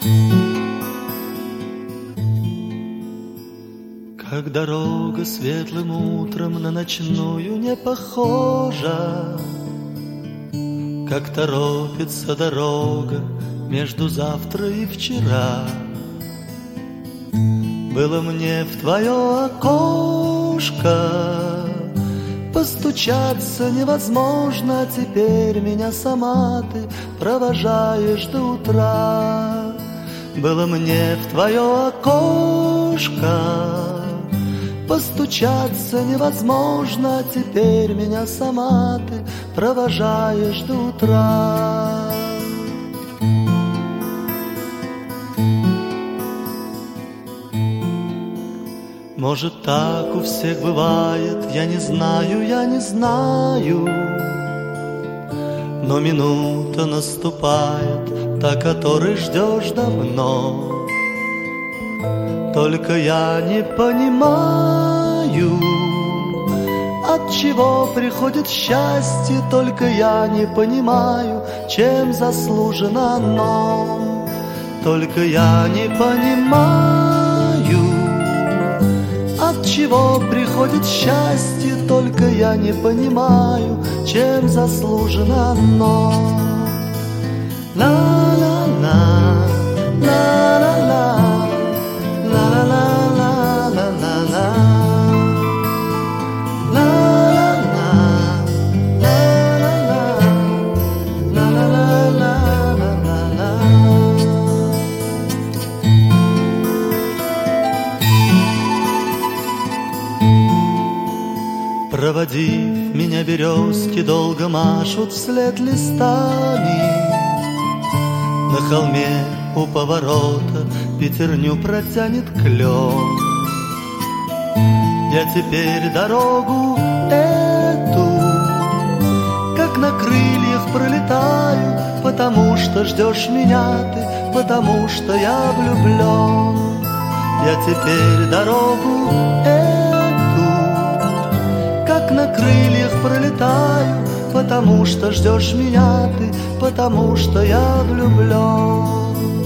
Как дорога светлым утром на ночную не похожа, как торопится дорога между завтра и вчера. Было мне в твое окошко постучаться невозможно, теперь меня сама ты провожаешь до утра. Было мне в твое окошко постучаться невозможно, теперь меня сама ты провожаешь до утра. Может, так у всех бывает, я не знаю, но минута наступает, та, которой ждешь давно. Только я не понимаю, от чего приходит счастье, только я не понимаю, чем заслужено оно. Только я не понимаю, от чего приходит счастье, только я не понимаю, чем заслужено оно. Ла-ла-ла, ла-ла-ла. Проводив меня, березки долго машут вслед листами. На холме у поворота пятерню протянет клен. Я теперь дорогу эту, как на крыльях пролетаю, потому что ждешь меня ты, потому что я влюблен. Я теперь дорогу эту, как на крыльях пролетаю, потому что ждешь меня ты, потому что я влюблен.